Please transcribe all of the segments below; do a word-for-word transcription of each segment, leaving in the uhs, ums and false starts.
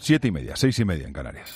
Siete y media, seis y media en Canarias.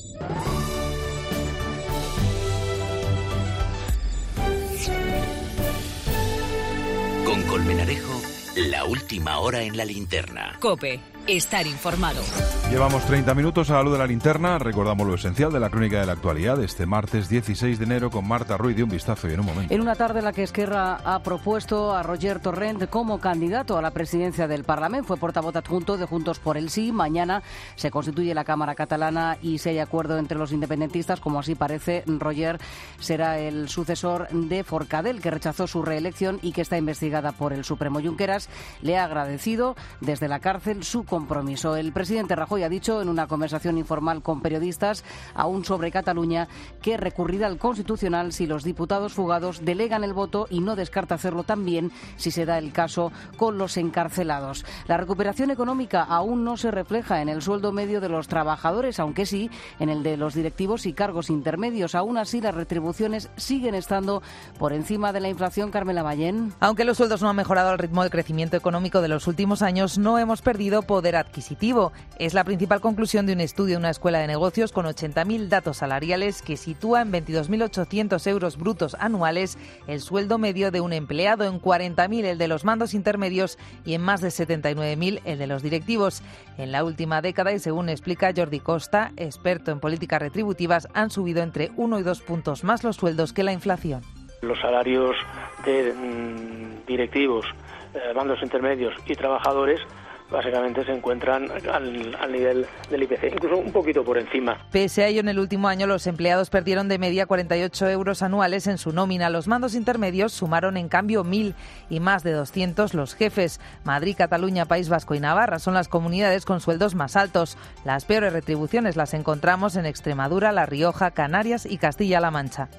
Con Colmenarejo, la última hora en la linterna. COPE, estar informado. Llevamos treinta minutos a la luz de la linterna. Recordamos lo esencial de la crónica de la actualidad de este martes dieciséis de enero con Marta Ruiz. De un vistazo y en un momento. En una tarde en la que Esquerra ha propuesto a Roger Torrent como candidato a la presidencia del Parlamento. Fue portavoz adjunto de Juntos por el Sí. Mañana se constituye la Cámara catalana y si hay acuerdo entre los independentistas, como así parece, Roger será el sucesor de Forcadell, que rechazó su reelección y que está investigada por el Supremo. Junqueras le ha agradecido desde la cárcel su compromiso. El presidente Rajoy ha dicho en una conversación informal con periodistas, aún sobre Cataluña, que recurrirá al Constitucional si los diputados fugados delegan el voto y no descarta hacerlo también si se da el caso con los encarcelados. La recuperación económica aún no se refleja en el sueldo medio de los trabajadores, aunque sí en el de los directivos y cargos intermedios. Aún así, las retribuciones siguen estando por encima de la inflación. Carmela Ballén. Aunque los sueldos no han mejorado al ritmo de crecimiento económico de los últimos años, no hemos perdido poder adquisitivo. Es la principal conclusión de un estudio de una escuela de negocios con ochenta mil datos salariales que sitúa en veintidós mil ochocientos euros brutos anuales el sueldo medio de un empleado, en cuarenta mil el de los mandos intermedios y en más de setenta y nueve mil el de los directivos. En la última década, y según explica Jordi Costa, experto en políticas retributivas, han subido entre uno y dos puntos más los sueldos que la inflación. Los salarios de mmm, directivos, eh, mandos intermedios y trabajadores básicamente se encuentran al, al nivel del I P C, incluso un poquito por encima. Pese a ello, en el último año los empleados perdieron de media cuarenta y ocho euros anuales en su nómina. Los mandos intermedios sumaron en cambio mil y más de doscientos los jefes. Madrid, Cataluña, País Vasco y Navarra son las comunidades con sueldos más altos. Las peores retribuciones las encontramos en Extremadura, La Rioja, Canarias y Castilla-La Mancha.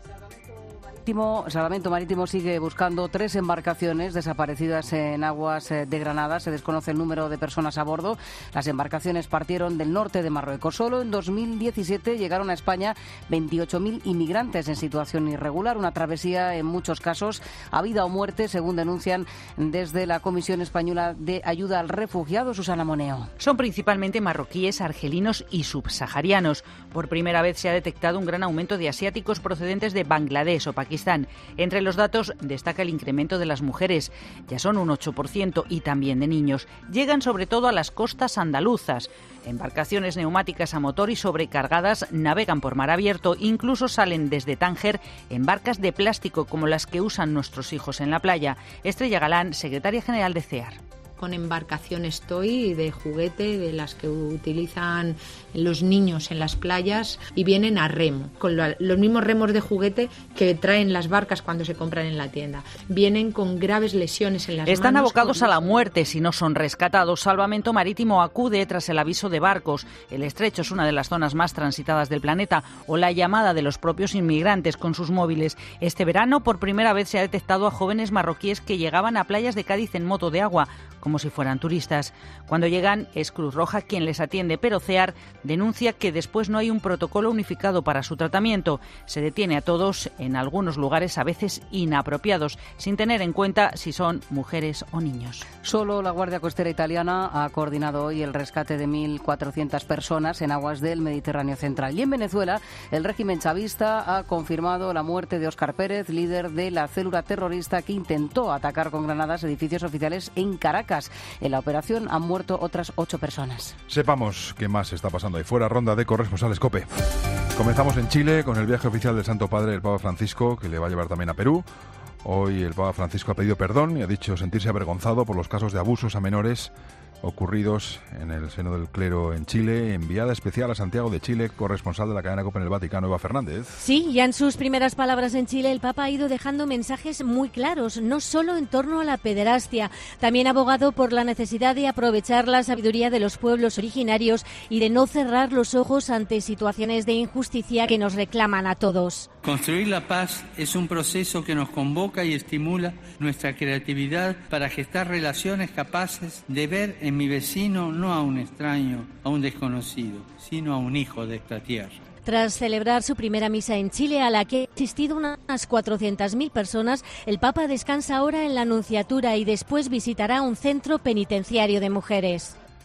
Salvamento Marítimo sigue buscando tres embarcaciones desaparecidas en aguas de Granada. Se desconoce el número de personas a bordo. Las embarcaciones partieron del norte de Marruecos. Solo en dos mil diecisiete llegaron a España veintiocho mil inmigrantes en situación irregular. Una travesía en muchos casos a vida o muerte, según denuncian desde la Comisión Española de Ayuda al Refugiado. Susana Moneo. Son principalmente marroquíes, argelinos y subsaharianos. Por primera vez se ha detectado un gran aumento de asiáticos procedentes de Bangladesh o Pakistán. Entre los datos destaca el incremento de las mujeres, ya son un ocho por ciento, y también de niños. Llegan sobre todo a las costas andaluzas. Embarcaciones neumáticas a motor y sobrecargadas navegan por mar abierto, incluso salen desde Tánger en barcas de plástico como las que usan nuestros hijos en la playa. Estrella Galán, secretaria general de C E A R. Con embarcaciones toy de juguete, de las que utilizan los niños en las playas, y vienen a remo, con lo, los mismos remos de juguete que traen las barcas cuando se compran en la tienda. Vienen con graves lesiones en las Están manos. Están abocados a la muerte si no son rescatados. Salvamento Marítimo acude tras el aviso de barcos. El estrecho es una de las zonas más transitadas del planeta, o la llamada de los propios inmigrantes con sus móviles. Este verano, por primera vez, se ha detectado a jóvenes marroquíes que llegaban a playas de Cádiz en moto de agua, como si fueran turistas. Cuando llegan es Cruz Roja quien les atiende, pero C E A R denuncia que después no hay un protocolo unificado para su tratamiento. Se detiene a todos en algunos lugares a veces inapropiados, sin tener en cuenta si son mujeres o niños. Solo la Guardia Costera italiana ha coordinado hoy el rescate de mil cuatrocientas personas en aguas del Mediterráneo central. Y en Venezuela, el régimen chavista ha confirmado la muerte de Óscar Pérez, líder de la célula terrorista que intentó atacar con granadas edificios oficiales en Caracas. En la operación han muerto otras ocho personas. Sepamos qué más está pasando ahí fuera. Ronda de corresponsales COPE. Comenzamos en Chile con el viaje oficial del Santo Padre, el Papa Francisco, que le va a llevar también a Perú. Hoy el Papa Francisco ha pedido perdón y ha dicho sentirse avergonzado por los casos de abusos a menores ocurridos en el seno del clero en Chile. Enviada especial a Santiago de Chile, corresponsal de la cadena COPE en el Vaticano, Eva Fernández. Sí, ya en sus primeras palabras en Chile, el Papa ha ido dejando mensajes muy claros, no solo en torno a la pederastia. También ha abogado por la necesidad de aprovechar la sabiduría de los pueblos originarios y de no cerrar los ojos ante situaciones de injusticia que nos reclaman a todos. Construir la paz es un proceso que nos convoca y estimula nuestra creatividad para gestar relaciones capaces de ver en mi vecino no a un extraño, a un desconocido, sino a un hijo de esta tierra. Tras celebrar su primera misa en Chile, a la que han asistido unas cuatrocientas mil personas, el Papa descansa ahora en la Nunciatura y después visitará un centro penitenciario de mujeres.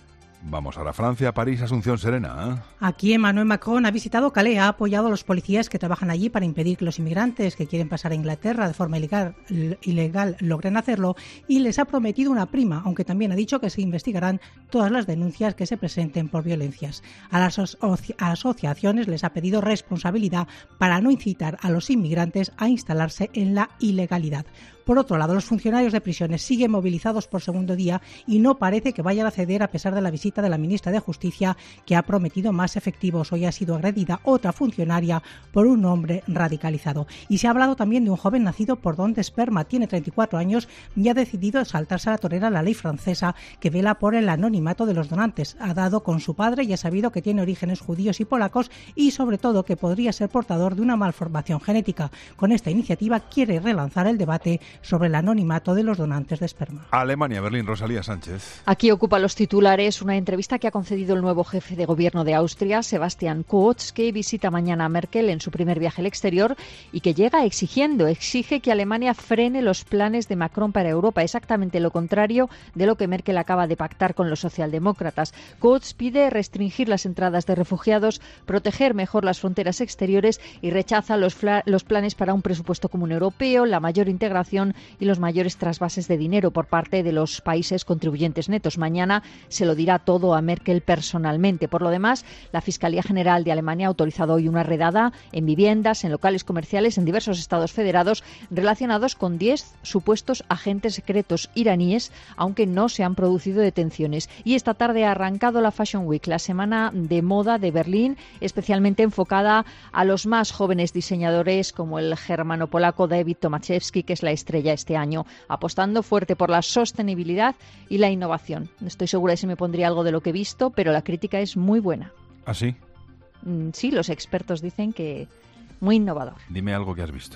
Vamos ahora a Francia, París, Asunción Serena. ¿eh? Aquí Emmanuel Macron ha visitado Calais, ha apoyado a los policías que trabajan allí para impedir que los inmigrantes que quieren pasar a Inglaterra de forma ilegal, ilegal logren hacerlo, y les ha prometido una prima, aunque también ha dicho que se investigarán todas las denuncias que se presenten por violencias. A las asoci- asociaciones les ha pedido responsabilidad para no incitar a los inmigrantes a instalarse en la ilegalidad. Por otro lado, los funcionarios de prisiones siguen movilizados por segundo día y no parece que vayan a ceder a pesar de la visita de la ministra de Justicia, que ha prometido más efectivos. Hoy ha sido agredida otra funcionaria por un hombre radicalizado. Y se ha hablado también de un joven nacido por don de esperma. Tiene treinta y cuatro años y ha decidido saltarse a la torera la ley francesa que vela por el anonimato de los donantes. Ha dado con su padre y ha sabido que tiene orígenes judíos y polacos y, sobre todo, que podría ser portador de una malformación genética. Con esta iniciativa quiere relanzar el debate sobre el anonimato de los donantes de esperma. Alemania, Berlín, Rosalía Sánchez. Aquí ocupa los titulares una entrevista que ha concedido el nuevo jefe de gobierno de Austria, Sebastian Kurz, que visita mañana a Merkel en su primer viaje al exterior y que llega exigiendo, exige que Alemania frene los planes de Macron para Europa, exactamente lo contrario de lo que Merkel acaba de pactar con los socialdemócratas. Kurz pide restringir las entradas de refugiados, proteger mejor las fronteras exteriores y rechaza los, los planes para un presupuesto común europeo, la mayor integración y los mayores trasvases de dinero por parte de los países contribuyentes netos. Mañana se lo dirá todo a Merkel personalmente. Por lo demás, la Fiscalía General de Alemania ha autorizado hoy una redada en viviendas, en locales comerciales, en diversos estados federados relacionados con diez supuestos agentes secretos iraníes, aunque no se han producido detenciones. Y esta tarde ha arrancado la Fashion Week, la semana de moda de Berlín, especialmente enfocada a los más jóvenes diseñadores como el germano-polaco David Tomaszewski, que es la estrella este año, apostando fuerte por la sostenibilidad y la innovación. No estoy segura de si me pondría algo de lo que he visto, pero la crítica es muy buena. ¿Ah, sí? Mm, sí, los expertos dicen que muy innovador. Dime algo que has visto.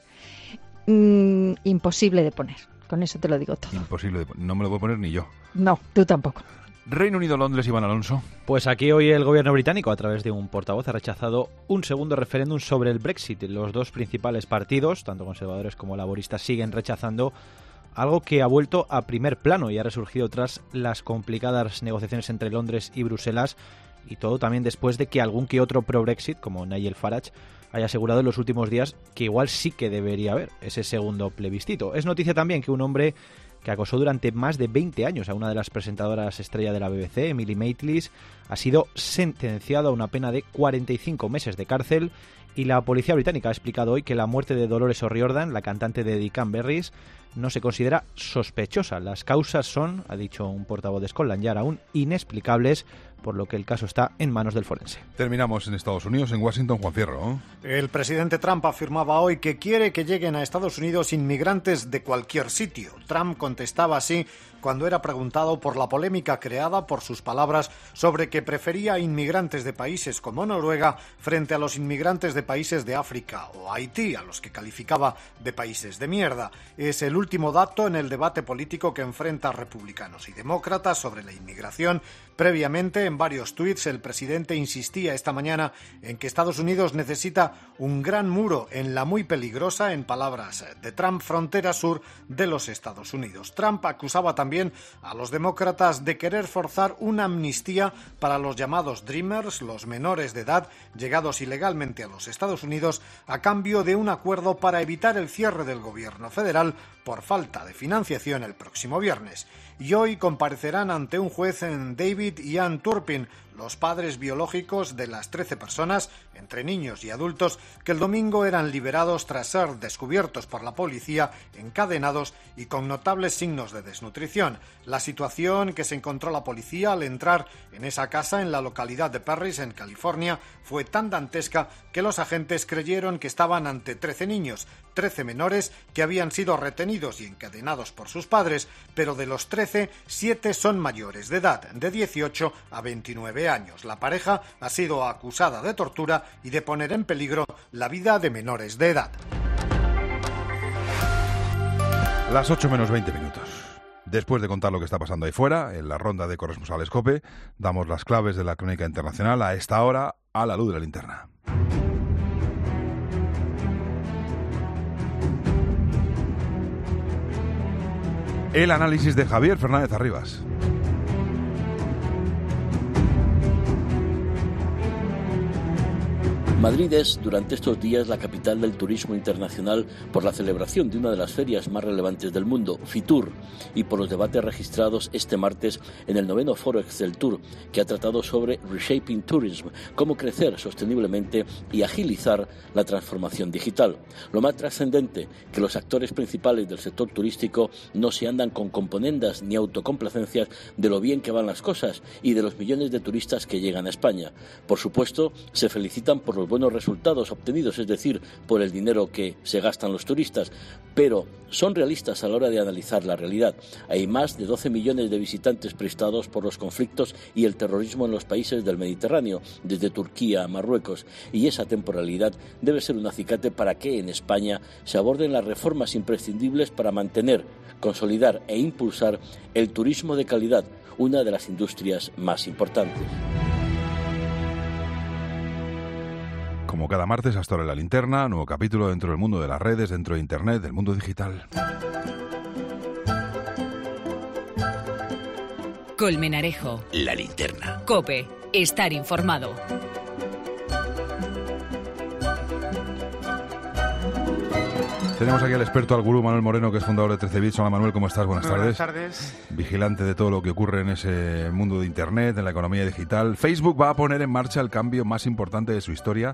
Mm, imposible de poner. Con eso te lo digo todo. Imposible de poner. No me lo puedo poner ni yo. No, tú tampoco. Reino Unido, Londres, Iván Alonso. Pues aquí hoy el gobierno británico, a través de un portavoz, ha rechazado un segundo referéndum sobre el Brexit. Los dos principales partidos, tanto conservadores como laboristas, siguen rechazando algo que ha vuelto a primer plano y ha resurgido tras las complicadas negociaciones entre Londres y Bruselas, y todo también después de que algún que otro pro-Brexit, como Nigel Farage, haya asegurado en los últimos días que igual sí que debería haber ese segundo plebiscito. Es noticia también que un hombre que acosó durante más de veinte años a una de las presentadoras estrella de la B B C, Emily Maitlis, ha sido sentenciado a una pena de cuarenta y cinco meses de cárcel, y la policía británica ha explicado hoy que la muerte de Dolores O'Riordan, la cantante de The Cranberries, no se considera sospechosa. Las causas son, ha dicho un portavoz de Scotland Yard, aún inexplicables, por lo que el caso está en manos del forense. Terminamos en Estados Unidos, en Washington, Juan Fierro. El presidente Trump afirmaba hoy que quiere que lleguen a Estados Unidos inmigrantes de cualquier sitio. Trump contestaba así cuando era preguntado por la polémica creada por sus palabras sobre que prefería inmigrantes de países como Noruega frente a los inmigrantes de países de África o Haití, a los que calificaba de países de mierda. Es el último dato en el debate político que enfrenta republicanos y demócratas sobre la inmigración. Previamente, en varios tuits, el presidente insistía esta mañana en que Estados Unidos necesita un gran muro en la muy peligrosa, en palabras de Trump, frontera sur de los Estados Unidos. Trump acusaba también a los demócratas de querer forzar una amnistía para los llamados Dreamers, los menores de edad llegados ilegalmente a los Estados Unidos, a cambio de un acuerdo para evitar el cierre del gobierno federal por falta de financiación el próximo viernes. Y hoy comparecerán ante un juez en David y Ann Turpin, los padres biológicos de las trece personas, entre niños y adultos, que el domingo eran liberados tras ser descubiertos por la policía encadenados y con notables signos de desnutrición. La situación que se encontró la policía al entrar en esa casa en la localidad de Perris, en California, fue tan dantesca que los agentes creyeron que estaban ante trece niños, trece menores que habían sido retenidos y encadenados por sus padres, pero de los trece, siete son mayores de edad, de dieciocho a veintinueve años. La pareja ha sido acusada de tortura y de poner en peligro la vida de menores de edad. Las ocho menos veinte minutos. Después de contar lo que está pasando ahí fuera, en la ronda de corresponsales COPE, damos las claves de la crónica internacional a esta hora a la luz de la linterna. El análisis de Javier Fernández Arribas. Madrid es, durante estos días, la capital del turismo internacional por la celebración de una de las ferias más relevantes del mundo, Fitur, y por los debates registrados este martes en el noveno Foro Exceltur, que ha tratado sobre Reshaping Tourism, cómo crecer sosteniblemente y agilizar la transformación digital. Lo más trascendente, que los actores principales del sector turístico no se andan con componendas ni autocomplacencias de lo bien que van las cosas y de los millones de turistas que llegan a España. Por supuesto, se felicitan por los buenos resultados obtenidos, es decir, por el dinero que se gastan los turistas, pero son realistas a la hora de analizar la realidad. Hay más de doce millones de visitantes prestados por los conflictos y el terrorismo en los países del Mediterráneo, desde Turquía a Marruecos, y esa temporalidad debe ser un acicate para que en España se aborden las reformas imprescindibles para mantener, consolidar e impulsar el turismo de calidad, una de las industrias más importantes. Como cada martes, hasta ahora en La Linterna, nuevo capítulo dentro del mundo de las redes, dentro de Internet, del mundo digital. Colmenarejo. La Linterna. COPE. Estar informado. Tenemos aquí al experto, al gurú Manuel Moreno, que es fundador de trece bits. Hola Manuel, ¿cómo estás? Buenas Muy tardes. Buenas tardes. Vigilante de todo lo que ocurre en ese mundo de Internet, en la economía digital. Facebook va a poner en marcha el cambio más importante de su historia.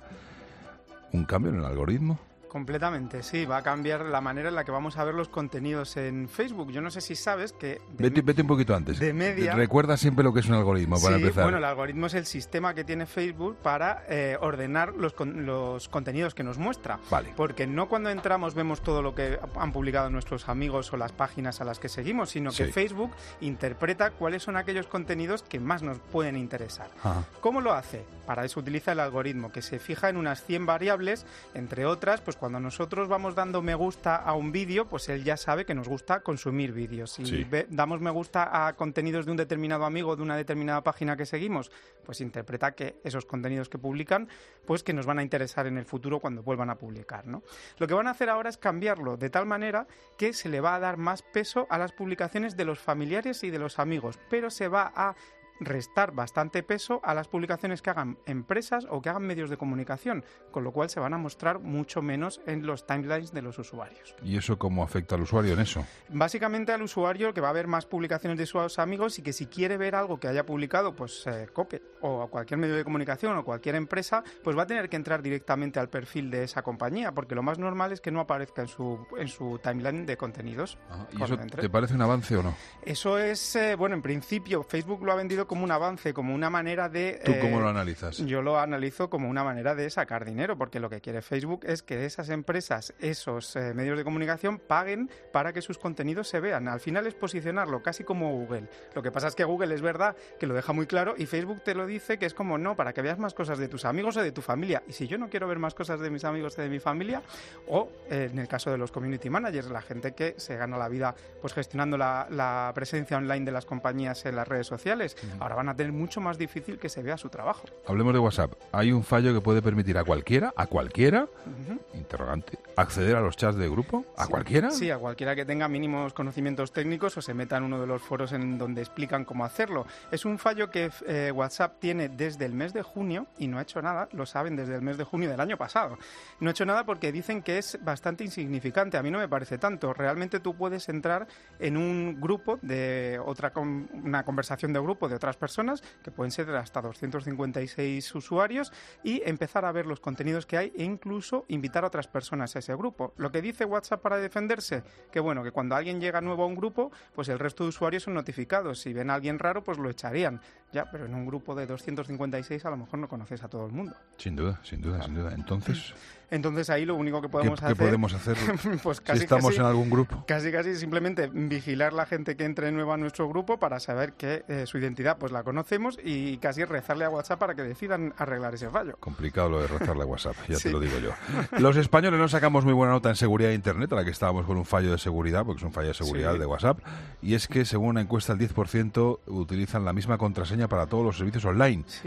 ¿Un cambio en el algoritmo? Completamente, sí. Va a cambiar la manera en la que vamos a ver los contenidos en Facebook. Yo no sé si sabes que... Vete, vete un poquito antes. De media... Recuerda siempre lo que es un algoritmo, para sí, empezar. Bueno, el algoritmo es el sistema que tiene Facebook para eh, ordenar los, con, los contenidos que nos muestra. Vale. Porque no cuando entramos vemos todo lo que han publicado nuestros amigos o las páginas a las que seguimos, sino que sí. Facebook interpreta cuáles son aquellos contenidos que más nos pueden interesar. Ajá. ¿Cómo lo hace? Para eso utiliza el algoritmo, que se fija en unas cien variables, entre otras, pues cuando nosotros vamos dando me gusta a un vídeo, pues él ya sabe que nos gusta consumir vídeos. Si sí. ve, damos me gusta a contenidos de un determinado amigo de una determinada página que seguimos, pues interpreta que esos contenidos que publican, pues que nos van a interesar en el futuro cuando vuelvan a publicar, ¿no? Lo que van a hacer ahora es cambiarlo de tal manera que se le va a dar más peso a las publicaciones de los familiares y de los amigos, pero se va a restar bastante peso a las publicaciones que hagan empresas o que hagan medios de comunicación, con lo cual se van a mostrar mucho menos en los timelines de los usuarios. ¿Y eso cómo afecta al usuario en eso? Básicamente al usuario, que va a ver más publicaciones de sus amigos y que si quiere ver algo que haya publicado, pues eh, COPE o cualquier medio de comunicación o cualquier empresa, pues va a tener que entrar directamente al perfil de esa compañía, porque lo más normal es que no aparezca en su, en su timeline de contenidos. Ajá. ¿Y eso te parece un avance o no? Eso es, eh, bueno, en principio Facebook lo ha vendido como un avance, como una manera de... ¿Tú eh, cómo lo analizas? Yo lo analizo como una manera de sacar dinero, porque lo que quiere Facebook es que esas empresas, esos eh, medios de comunicación paguen para que sus contenidos se vean. Al final es posicionarlo casi como Google. Lo que pasa es que Google es verdad que lo deja muy claro y Facebook te lo dice que es como no, para que veas más cosas de tus amigos o de tu familia. Y si yo no quiero ver más cosas de mis amigos o de mi familia, o eh, en el caso de los community managers, la gente que se gana la vida pues gestionando la, la presencia online de las compañías en las redes sociales, uh-huh. ahora van a tener mucho más difícil que se vea su trabajo. Hablemos de WhatsApp. Hay un fallo que puede permitir a cualquiera, a cualquiera, uh-huh. interrogante, acceder a los chats de grupo, a sí, cualquiera. Sí, a cualquiera que tenga mínimos conocimientos técnicos o se meta en uno de los foros en donde explican cómo hacerlo. Es un fallo que eh, WhatsApp tiene desde el mes de junio y no ha hecho nada, lo saben desde el mes de junio del año pasado. No ha hecho nada porque dicen que es bastante insignificante. A mí no me parece tanto. Realmente tú puedes entrar en un grupo de otra una conversación de grupo de otras personas, que pueden ser hasta doscientos cincuenta y seis usuarios, y empezar a ver los contenidos que hay e incluso invitar a otras personas a ese grupo. Lo que dice WhatsApp para defenderse, que bueno, que cuando alguien llega nuevo a un grupo, pues el resto de usuarios son notificados. Si ven a alguien raro, pues lo echarían. Ya, pero en un grupo de doscientos cincuenta y seis a lo mejor no conoces a todo el mundo. Sin duda, sin duda, sin duda. Entonces... Entonces ahí lo único que podemos ¿Qué, hacer... ¿Qué podemos hacer pues casi, si estamos casi, en algún grupo? Casi, casi simplemente vigilar la gente que entre nueva a nuestro grupo para saber que eh, su identidad pues la conocemos y casi rezarle a WhatsApp para que decidan arreglar ese fallo. Complicado lo de rezarle a WhatsApp, ya sí. te lo digo yo. Los españoles no sacamos muy buena nota en seguridad de Internet, a la que estábamos con un fallo de seguridad, porque es un fallo de seguridad sí. de WhatsApp, y es que según una encuesta el diez por ciento utilizan la misma contraseña para todos los servicios online. Sí.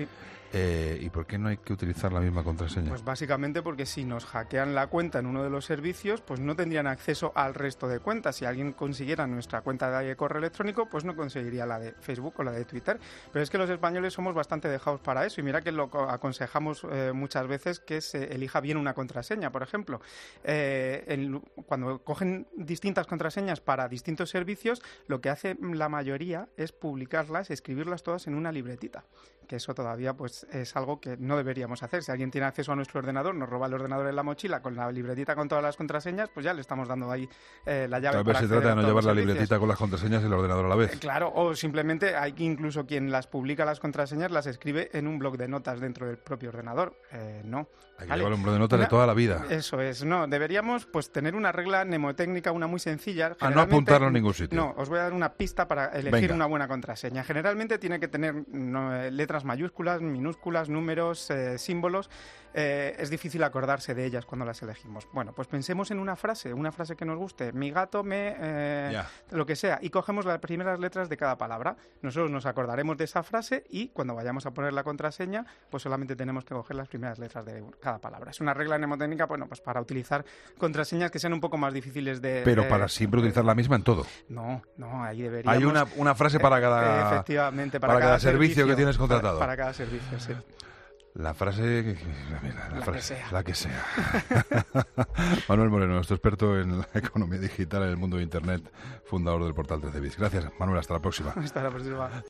Eh, ¿Y por qué no hay que utilizar la misma contraseña? Pues básicamente porque si nos hackean la cuenta en uno de los servicios, pues no tendrían acceso al resto de cuentas. Si alguien consiguiera nuestra cuenta de correo electrónico, pues no conseguiría la de Facebook o la de Twitter. Pero es que los españoles somos bastante dejados para eso, y mira que lo aconsejamos eh, muchas veces que se elija bien una contraseña. Por ejemplo, eh, el, cuando cogen distintas contraseñas para distintos servicios, lo que hace la mayoría es publicarlas, escribirlas todas en una libretita, que eso todavía pues es algo que no deberíamos hacer. Si alguien tiene acceso a nuestro ordenador, nos roba el ordenador en la mochila con la libretita con todas las contraseñas, pues ya le estamos dando ahí eh, la llave. A ver, se trata de no llevar la libretita con las contraseñas y el ordenador a la vez. Eh, claro, o simplemente hay que incluso quien las publica las contraseñas las escribe en un bloc de notas dentro del propio ordenador. Eh, no. Hay que ¿vale? llevar un bloc de notas una, de toda la vida. Eso es, no. Deberíamos pues tener una regla mnemotécnica, una muy sencilla. A no apuntarlo en ningún sitio. No, os voy a dar una pista para elegir Venga. una buena contraseña. Generalmente tiene que tener no, letras mayúsculas, minúsculas, números, eh, símbolos. Eh, es difícil acordarse de ellas cuando las elegimos. Bueno, pues pensemos en una frase, una frase que nos guste. Mi gato me... Eh, yeah. lo que sea. Y cogemos las primeras letras de cada palabra. Nosotros nos acordaremos de esa frase y cuando vayamos a poner la contraseña, pues solamente tenemos que coger las primeras letras de cada palabra. Es una regla mnemotécnica, bueno, pues para utilizar contraseñas que sean un poco más difíciles de... Pero de, para siempre utilizar la misma en todo. No, no, ahí deberíamos... Hay una, una frase para cada... Eh, efectivamente, para, para cada, cada servicio, servicio que tienes contratado. Para, para cada servicio, sí. La frase... Mira, la, la frase, que sea. La que sea. Manuel Moreno, nuestro experto en la economía digital en el mundo de Internet, fundador del portal trece bits. Gracias, Manuel. Hasta la próxima. Hasta la próxima.